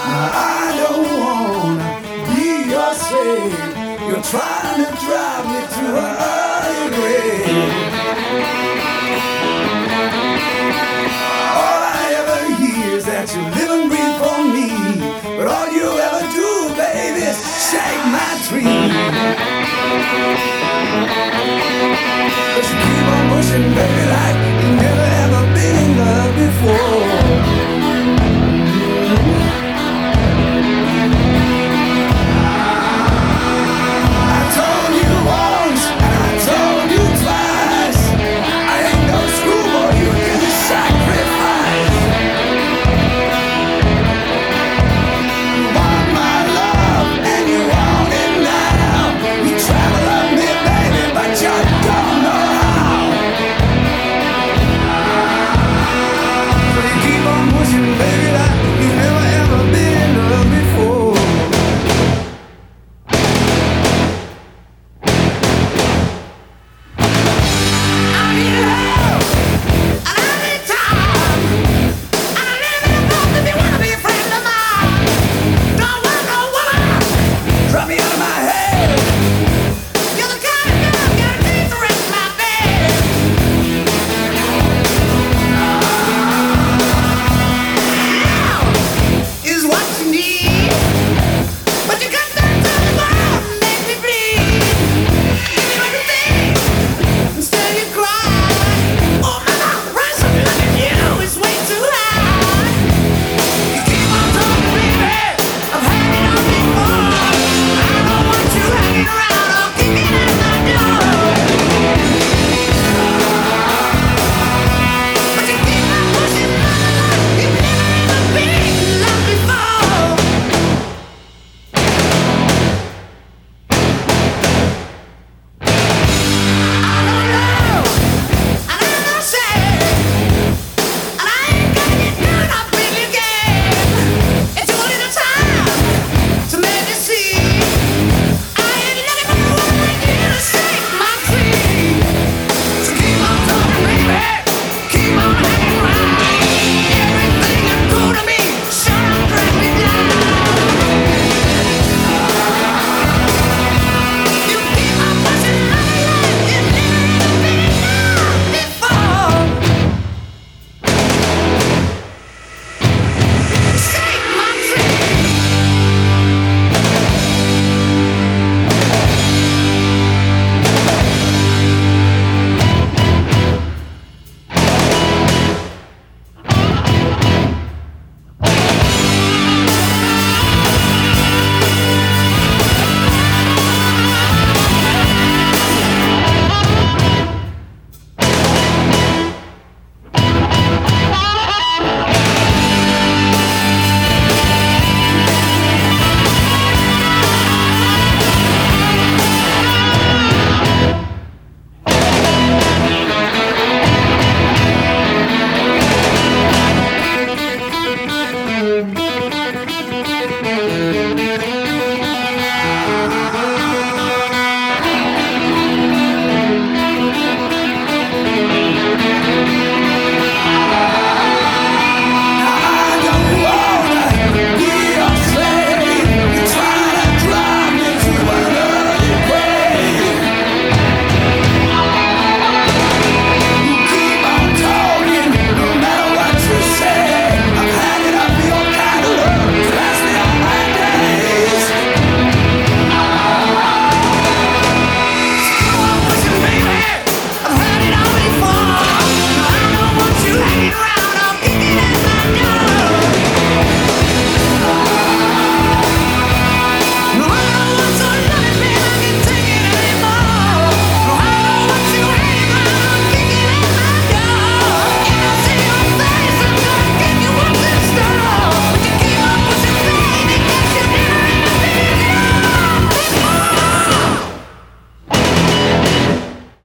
I don't wanna be your slave. You're trying to drive me to a early grave. All I ever hear is that you live and breathe for me, but all you ever do, baby, is shake my tree. But you keep on pushing, baby, like you've never ever been in love before.